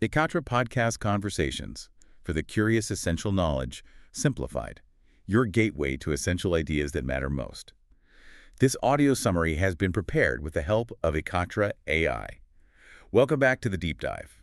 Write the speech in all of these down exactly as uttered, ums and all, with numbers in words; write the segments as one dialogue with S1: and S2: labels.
S1: Ekatra Podcast Conversations for the curious essential knowledge, simplified. Your gateway to essential ideas that matter most. This audio summary has been prepared with the help of Ekatra A I. Welcome back to the deep dive.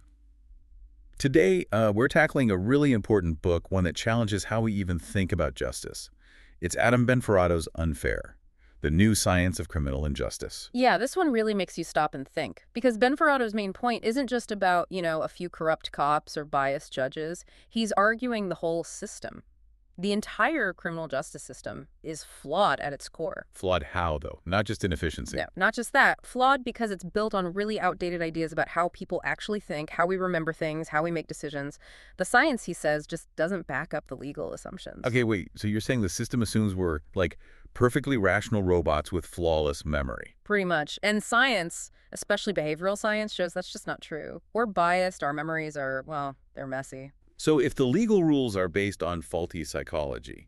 S1: Today, uh, we're tackling a really important book, one that challenges how we even think about justice. It's Adam Benforato's Unfair: The New Science of Criminal Injustice.
S2: Yeah, this one really makes you stop and think, because Benforato's main point isn't just about, you know, a few corrupt cops or biased judges. He's arguing the whole system. The entire criminal justice system is flawed at its core.
S1: Flawed how, though? Not just inefficiency.
S2: Yeah, not just that. Flawed because it's built on really outdated ideas about how people actually think, how we remember things, how we make decisions. The science, he says, just doesn't back up the legal assumptions.
S1: Okay, wait, so you're saying the system assumes we're, like, perfectly rational robots with flawless memory?
S2: Pretty much. And science, especially behavioral science, shows that's just not true. We're biased, our memories are, well, they're messy.
S1: So if the legal rules are based on faulty psychology,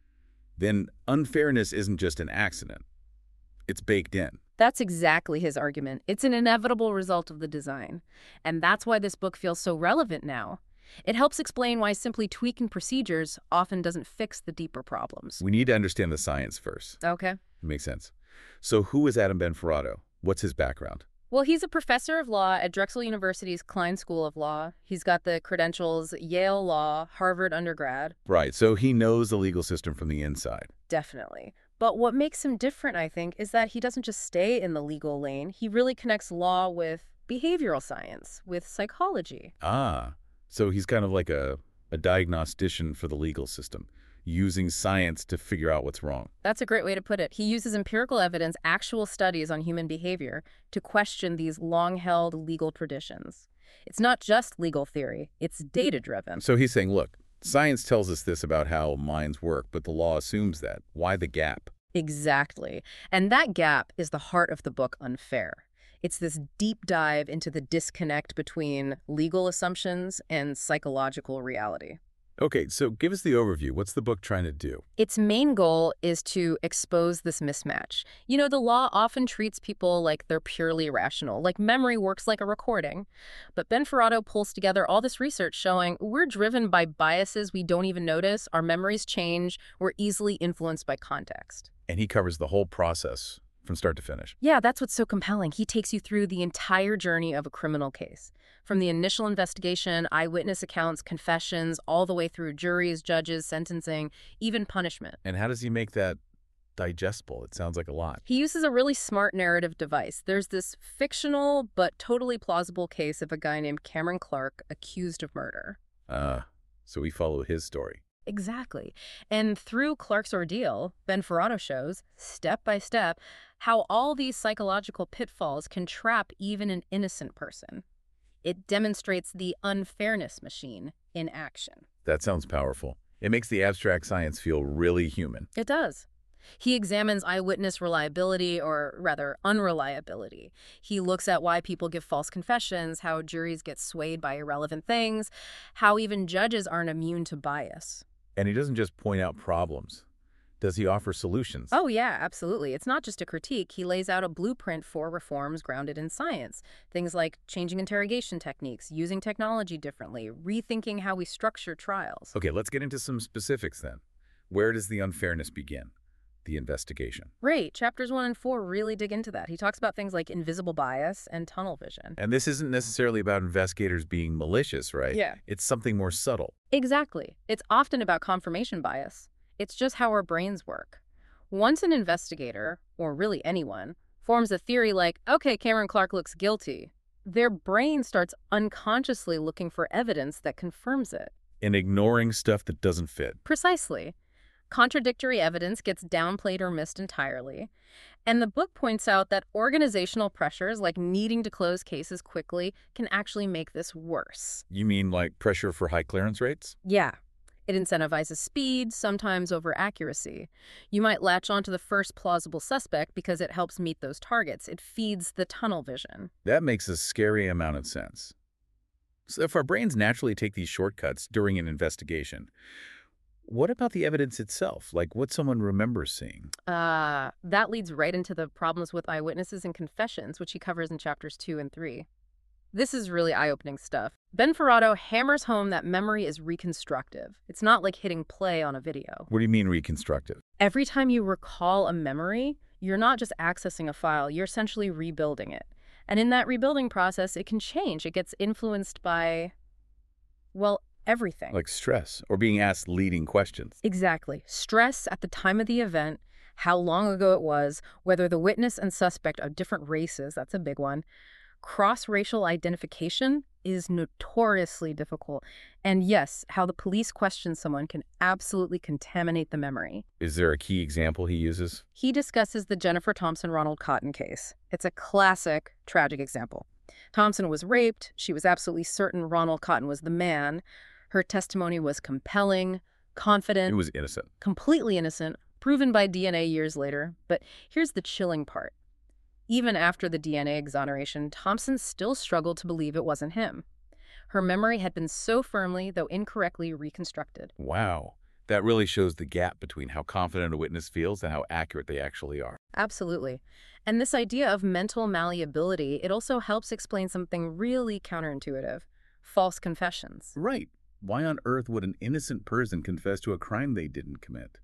S1: then unfairness isn't just an accident. It's baked in.
S2: That's exactly his argument. It's an inevitable result of the design. And that's why this book feels so relevant now. It helps explain why simply tweaking procedures often doesn't fix the deeper problems.
S1: We need to understand the science first.
S2: Okay.
S1: Makes sense. So who is Adam Benforato? What's his background?
S2: Well, he's a professor of law at Drexel University's Klein School of Law. He's got the credentials Yale Law, Harvard undergrad.
S1: Right, so he knows the legal system from the inside.
S2: Definitely. But what makes him different, I think, is that he doesn't just stay in the legal lane. He really connects law with behavioral science, with psychology.
S1: Ah, so he's kind of like a, a diagnostician for the legal system, using science to figure out what's wrong.
S2: That's a great way to put it. He uses empirical evidence, actual studies on human behavior, to question these long-held legal traditions. It's not just legal theory, it's data-driven.
S1: So he's saying, look, science tells us this about how minds work, but the law assumes that. Why the gap?
S2: Exactly. And that gap is the heart of the book Unfair. It's this deep dive into the disconnect between legal assumptions and psychological reality.
S1: Okay, so give us the overview. What's the book trying to do?
S2: Its main goal is to expose this mismatch. You know, the law often treats people like they're purely rational, like memory works like a recording. But Benforato pulls together all this research showing we're driven by biases we don't even notice, our memories change, we're easily influenced by context.
S1: And he covers the whole process from start to finish.
S2: Yeah, that's what's so compelling. He takes you through the entire journey of a criminal case. From the initial investigation, eyewitness accounts, confessions, all the way through juries, judges, sentencing, even punishment.
S1: And how does he make that digestible? It sounds like a lot.
S2: He uses a really smart narrative device. There's this fictional but totally plausible case of a guy named Cameron Clark accused of murder.
S1: Ah, uh, so we follow his story.
S2: Exactly. And through Clark's ordeal, Benforato shows, step by step, how all these psychological pitfalls can trap even an innocent person. It demonstrates the unfairness machine in action.
S1: That sounds powerful. It makes the abstract science feel really human.
S2: It does. He examines eyewitness reliability, or rather, unreliability. He looks at why people give false confessions, how juries get swayed by irrelevant things, how even judges aren't immune to bias.
S1: And he doesn't just point out problems. Does he offer solutions?
S2: Oh, yeah, absolutely. It's not just a critique. He lays out a blueprint for reforms grounded in science. Things like changing interrogation techniques, using technology differently, rethinking how we structure trials.
S1: Okay, let's get into some specifics then. Where does the unfairness begin? The investigation.
S2: Right. Chapters one and four really dig into that. He talks about things like invisible bias and tunnel vision.
S1: And this isn't necessarily about investigators being malicious, right?
S2: Yeah.
S1: It's something more subtle.
S2: Exactly. It's often about confirmation bias. It's just how our brains work. Once an investigator, or really anyone, forms a theory like, okay, Cameron Clark looks guilty, their brain starts unconsciously looking for evidence that confirms it.
S1: And ignoring stuff that doesn't fit.
S2: Precisely. Contradictory evidence gets downplayed or missed entirely. And the book points out that organizational pressures, like needing to close cases quickly, can actually make this worse.
S1: You mean like pressure for high clearance rates?
S2: Yeah. It incentivizes speed, sometimes over accuracy. You might latch onto the first plausible suspect because it helps meet those targets. It feeds the tunnel vision.
S1: That makes a scary amount of sense. So if our brains naturally take these shortcuts during an investigation, what about the evidence itself? Like what someone remembers seeing?
S2: Uh, that leads right into the problems with eyewitnesses and confessions, which he covers in chapters two and three. This is really eye-opening stuff. Benforado hammers home that memory is reconstructive. It's not like hitting play on a video.
S1: What do you mean reconstructive?
S2: Every time you recall a memory, you're not just accessing a file, you're essentially rebuilding it. And in that rebuilding process, it can change. It gets influenced by, well, everything.
S1: Like stress or being asked leading questions.
S2: Exactly. Stress at the time of the event, how long ago it was, whether the witness and suspect are different races, that's a big one. Cross-racial identification is notoriously difficult. And yes, how the police question someone can absolutely contaminate the memory.
S1: Is there a key example he uses?
S2: He discusses the Jennifer Thompson-Ronald Cotton case. It's a classic, tragic example. Thompson was raped. She was absolutely certain Ronald Cotton was the man. Her testimony was compelling, confident.
S1: It was innocent.
S2: Completely innocent, proven by D N A years later. But here's the chilling part. Even after the D N A exoneration, Thompson still struggled to believe it wasn't him. Her memory had been so firmly, though incorrectly, reconstructed.
S1: Wow. That really shows the gap between how confident a witness feels and how accurate they actually are.
S2: Absolutely. And this idea of mental malleability, it also helps explain something really counterintuitive. False confessions.
S1: Right. Why on earth would an innocent person confess to a crime they didn't commit?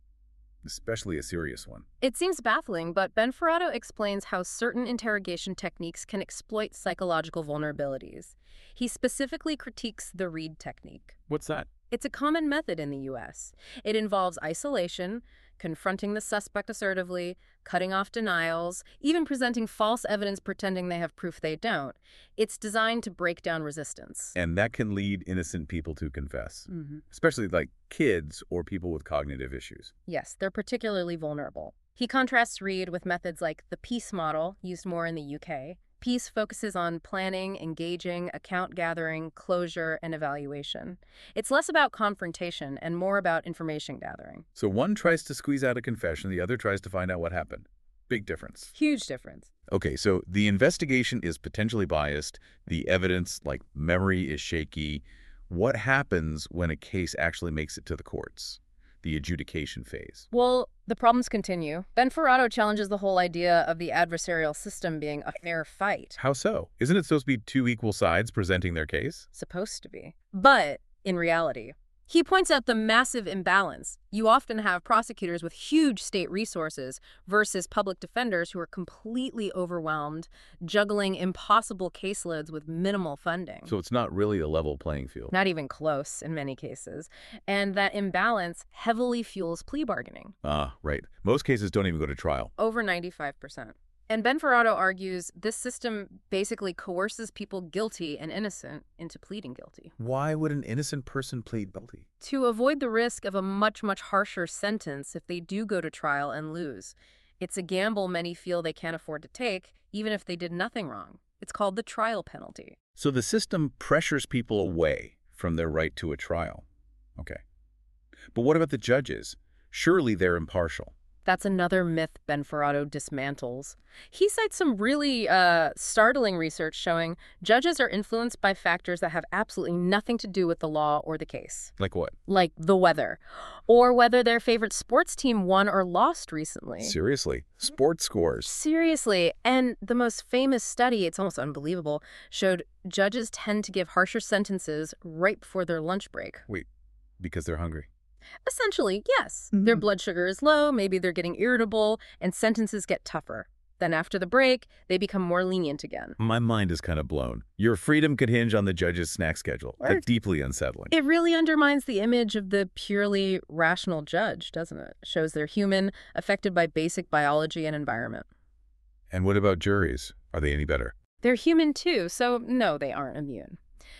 S1: Especially a serious one.
S2: It seems baffling, but Benforado explains how certain interrogation techniques can exploit psychological vulnerabilities. He specifically critiques the Reid technique.
S1: What's that?
S2: It's a common method in the U S. It involves isolation, confronting the suspect assertively, cutting off denials, even presenting false evidence pretending they have proof they don't. It's designed to break down resistance.
S1: And that can lead innocent people to confess,
S2: Mm-hmm.
S1: especially like kids or people with cognitive issues.
S2: Yes, they're particularly vulnerable. He contrasts Reid with methods like the PEACE model, used more in the U K. PEACE focuses on planning, engaging, account gathering, closure, and evaluation. It's less about confrontation and more about information gathering.
S1: So one tries to squeeze out a confession, the other tries to find out what happened. Big difference.
S2: Huge difference.
S1: Okay, so the investigation is potentially biased. The evidence, like memory, is shaky. What happens when a case actually makes it to the courts? The adjudication phase.
S2: Well, the problems continue. Benforado challenges the whole idea of the adversarial system being a fair fight.
S1: How so? Isn't it supposed to be two equal sides presenting their case?
S2: Supposed to be. But in reality, he points out the massive imbalance. You often have prosecutors with huge state resources versus public defenders who are completely overwhelmed, juggling impossible caseloads with minimal funding.
S1: So it's not really a level playing field.
S2: Not even close in many cases. And that imbalance heavily fuels plea bargaining.
S1: Ah, right. Most cases don't even go to trial.
S2: Over ninety-five percent. And Benforado argues this system basically coerces people guilty and innocent into pleading guilty.
S1: Why would an innocent person plead guilty?
S2: To avoid the risk of a much, much harsher sentence if they do go to trial and lose. It's a gamble many feel they can't afford to take, even if they did nothing wrong. It's called the trial penalty.
S1: So the system pressures people away from their right to a trial. Okay. But what about the judges? Surely they're impartial.
S2: That's another myth Benforado dismantles. He cites some really uh, startling research showing judges are influenced by factors that have absolutely nothing to do with the law or the case.
S1: Like what?
S2: Like the weather, or whether their favorite sports team won or lost recently.
S1: Seriously? Sports scores?
S2: Seriously. And the most famous study, it's almost unbelievable, showed judges tend to give harsher sentences right before their lunch break.
S1: Wait, because they're hungry?
S2: Essentially, yes. Their blood sugar is low, maybe they're getting irritable, and sentences get tougher. Then after the break, they become more lenient again.
S1: My mind is kind of blown. Your freedom could hinge on the judge's snack schedule. That's deeply unsettling.
S2: It really undermines the image of the purely rational judge, doesn't it? Shows they're human, affected by basic biology and environment.
S1: And what about juries? Are they any better?
S2: They're human too, so no, they aren't immune.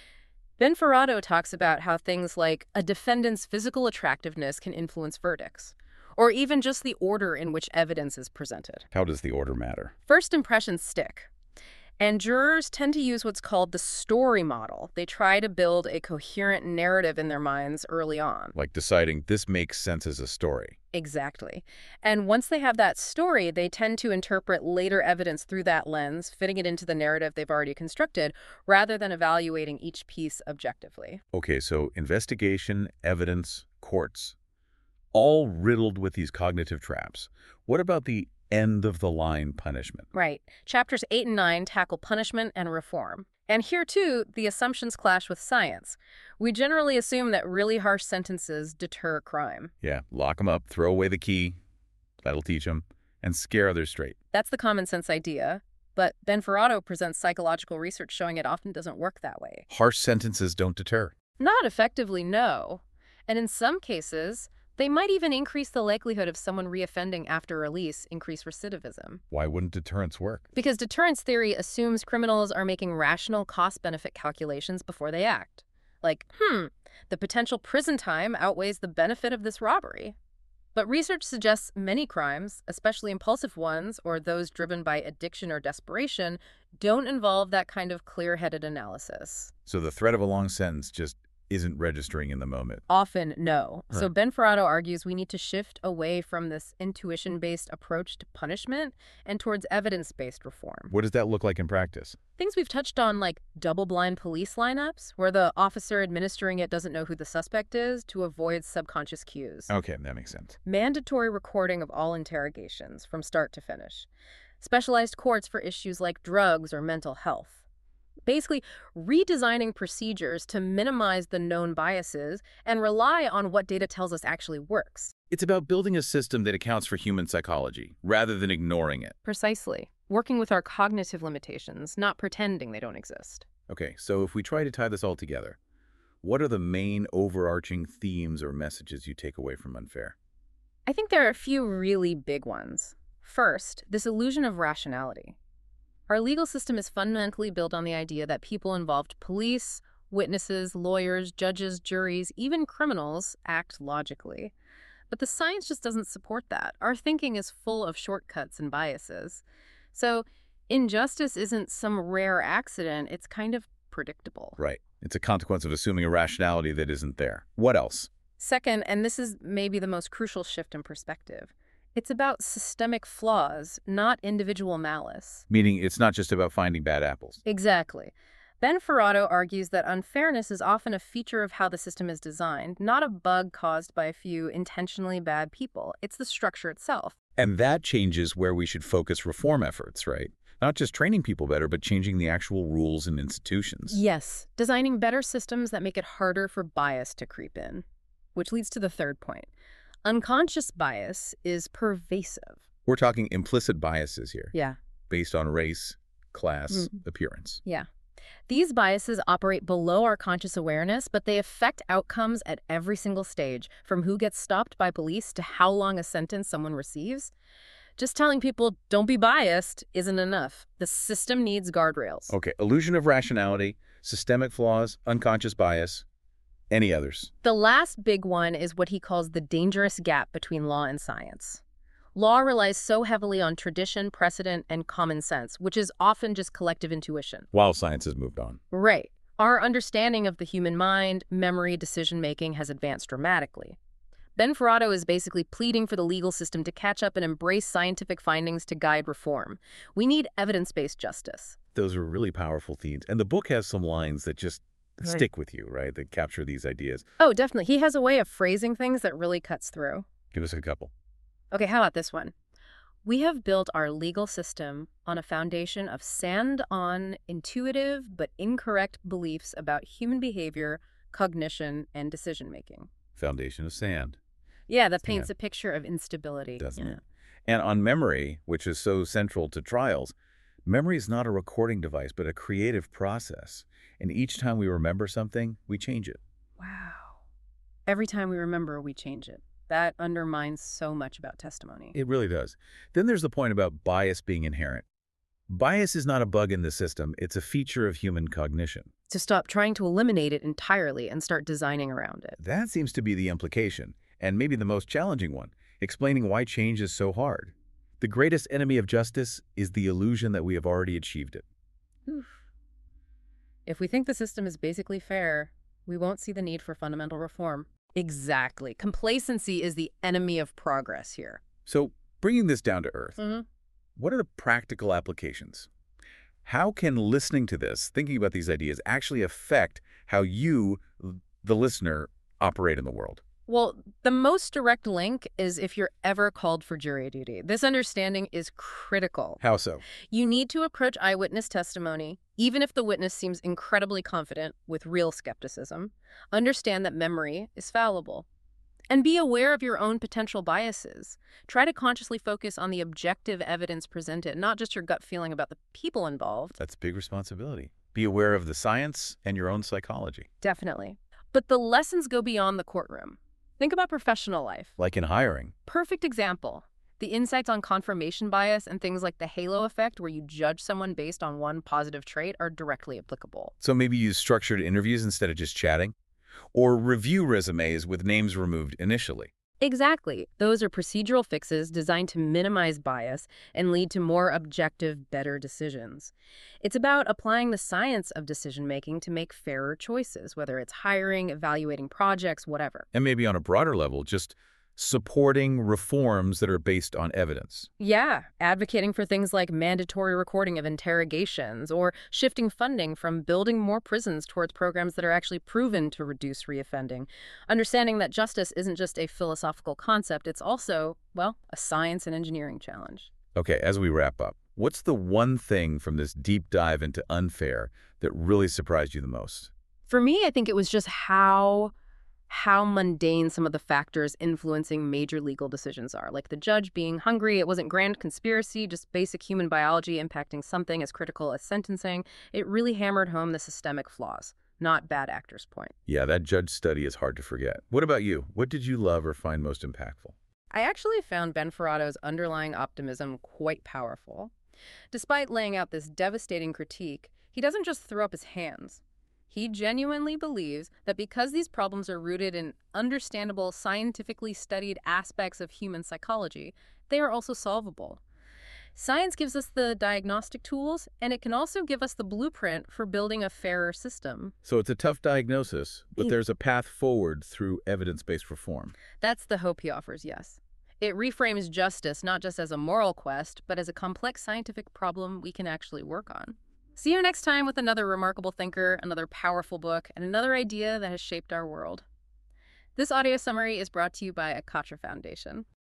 S2: Benforado talks about how things like a defendant's physical attractiveness can influence verdicts, or even just the order in which evidence is presented.
S1: How does the order matter?
S2: First impressions stick. And jurors tend to use what's called the story model. They try to build a coherent narrative in their minds early on.
S1: Like deciding this makes sense as a story.
S2: Exactly. And once they have that story, they tend to interpret later evidence through that lens, fitting it into the narrative they've already constructed, rather than evaluating each piece objectively.
S1: Okay, so investigation, evidence, courts, all riddled with these cognitive traps. What about the end-of-the-line punishment?
S2: Right. Chapters eight and nine tackle punishment and reform. And here, too, the assumptions clash with science. We generally assume that really harsh sentences deter crime.
S1: Yeah, lock them up, throw away the key, that'll teach them, and scare others straight.
S2: That's the common sense idea. But Benferrado presents psychological research showing it often doesn't work that way.
S1: Harsh sentences don't deter.
S2: Not effectively, no. And in some cases, they might even increase the likelihood of someone reoffending after release, increase recidivism.
S1: Why wouldn't deterrence work?
S2: Because deterrence theory assumes criminals are making rational cost-benefit calculations before they act. Like, hmm, the potential prison time outweighs the benefit of this robbery. But research suggests many crimes, especially impulsive ones or those driven by addiction or desperation, don't involve that kind of clear-headed analysis.
S1: So the threat of a long sentence just isn't registering in the moment.
S2: Often, no.
S1: Right.
S2: So Benferrado argues we need to shift away from this intuition-based approach to punishment and towards evidence-based reform.
S1: What does that look like in practice?
S2: Things we've touched on, like double-blind police lineups, where the officer administering it doesn't know who the suspect is to avoid subconscious cues.
S1: Okay, that makes sense.
S2: Mandatory recording of all interrogations from start to finish. Specialized courts for issues like drugs or mental health. Basically, redesigning procedures to minimize the known biases and rely on what data tells us actually works.
S1: It's about building a system that accounts for human psychology, rather than ignoring it.
S2: Precisely. Working with our cognitive limitations, not pretending they don't exist.
S1: Okay, so if we try to tie this all together, what are the main overarching themes or messages you take away from Unfair?
S2: I think there are a few really big ones. First, this illusion of rationality. Our legal system is fundamentally built on the idea that people involved, police, witnesses, lawyers, judges, juries, even criminals, act logically. But the science just doesn't support that. Our thinking is full of shortcuts and biases. So injustice isn't some rare accident, it's kind of predictable.
S1: Right. It's a consequence of assuming a rationality that isn't there. What else?
S2: Second, and this is maybe the most crucial shift in perspective, it's about systemic flaws, not individual malice.
S1: Meaning it's not just about finding bad apples.
S2: Exactly. Benferrado argues that unfairness is often a feature of how the system is designed, not a bug caused by a few intentionally bad people. It's the structure itself.
S1: And that changes where we should focus reform efforts, right? Not just training people better, but changing the actual rules and institutions.
S2: Yes, designing better systems that make it harder for bias to creep in. Which leads to the third point. Unconscious bias is pervasive.
S1: We're talking implicit biases here.
S2: Yeah.
S1: Based on race, class,
S2: Mm.
S1: appearance.
S2: Yeah. These biases operate below our conscious awareness, but they affect outcomes at every single stage, from who gets stopped by police to how long a sentence someone receives. Just telling people, don't be biased, isn't enough. The system needs guardrails.
S1: Okay, illusion of rationality, systemic flaws, unconscious bias. Any others?
S2: The last big one is what he calls the dangerous gap between law and science. Law relies so heavily on tradition, precedent, and common sense, which is often just collective intuition.
S1: While science has moved on.
S2: Right. Our understanding of the human mind, memory, decision-making has advanced dramatically. Benferrado is basically pleading for the legal system to catch up and embrace scientific findings to guide reform. We need evidence-based justice.
S1: Those are really powerful themes. And the book has some lines that just
S2: Right.
S1: stick with you, right? That capture these ideas.
S2: Oh, definitely. He has a way of phrasing things that really cuts through.
S1: Give us a couple.
S2: Okay, how about this one? We have built our legal system on a foundation of sand-on, intuitive but incorrect beliefs about human behavior, cognition, and decision-making.
S1: Foundation of sand,
S2: Yeah, that paints
S1: Yeah.
S2: a picture of instability.
S1: doesn't
S2: Yeah.
S1: it? And on memory, which is so central to trials, memory is not a recording device, but a creative process. And each time we remember something, we change it.
S2: Wow. Every time we remember, we change it. That undermines so much about testimony.
S1: It really does. Then there's the point about bias being inherent. Bias is not a bug in the system. It's a feature of human cognition.
S2: To stop trying to eliminate it entirely and start designing around it.
S1: That seems to be the implication, and maybe the most challenging one, explaining why change is so hard. The greatest enemy of justice is the illusion that we have already achieved it.
S2: Oof. If we think the system is basically fair, we won't see the need for fundamental reform. Exactly. Complacency is the enemy of progress here.
S1: So, bringing this down to earth,
S2: Mm-hmm.
S1: what are the practical applications? How can listening to this, thinking about these ideas, actually affect how you, the listener, operate in the world?
S2: Well, the most direct link is if you're ever called for jury duty. This understanding is critical.
S1: How so?
S2: You need to approach eyewitness testimony, Even if the witness seems incredibly confident with real skepticism, understand that memory is fallible. And be aware of your own potential biases. Try to consciously focus on the objective evidence presented, not just your gut feeling about the people involved.
S1: That's big responsibility. Be aware of the science and your own psychology.
S2: Definitely. But the lessons go beyond the courtroom. Think about professional life.
S1: Like in hiring.
S2: Perfect example. The insights on confirmation bias and things like the halo effect, where you judge someone based on one positive trait, are directly applicable.
S1: So maybe use structured interviews instead of just chatting? Or review resumes with names removed initially.
S2: Exactly. Those are procedural fixes designed to minimize bias and lead to more objective, better decisions. It's about applying the science of decision-making to make fairer choices, whether it's hiring, evaluating projects, whatever.
S1: And maybe on a broader level, just supporting reforms that are based on evidence.
S2: Yeah, advocating for things like mandatory recording of interrogations or shifting funding from building more prisons towards programs that are actually proven to reduce reoffending. Understanding that justice isn't just a philosophical concept, it's also, well, a science and engineering challenge.
S1: Okay, as we wrap up, what's the one thing from this deep dive into unfair that really surprised you the most?
S2: For me, I think it was just how how mundane some of the factors influencing major legal decisions are. Like the judge being hungry, it wasn't grand conspiracy, just basic human biology impacting something as critical as sentencing. It really hammered home the systemic flaws, not bad actors' point.
S1: Yeah, that judge study is hard to forget. What about you? What did you love or find most impactful?
S2: I actually found Ben Ferrato's underlying optimism quite powerful. Despite laying out this devastating critique, he doesn't just throw up his hands. He genuinely believes that because these problems are rooted in understandable, scientifically studied aspects of human psychology, they are also solvable. Science gives us the diagnostic tools, and it can also give us the blueprint for building a fairer system.
S1: So it's a tough diagnosis, but
S2: Yeah.
S1: there's a path forward through evidence-based reform.
S2: That's the hope he offers, yes. It reframes justice not just as a moral quest, but as a complex scientific problem we can actually work on. See you next time with another remarkable thinker, another powerful book, and another idea that has shaped our world. This audio summary is brought to you by Akatra Foundation.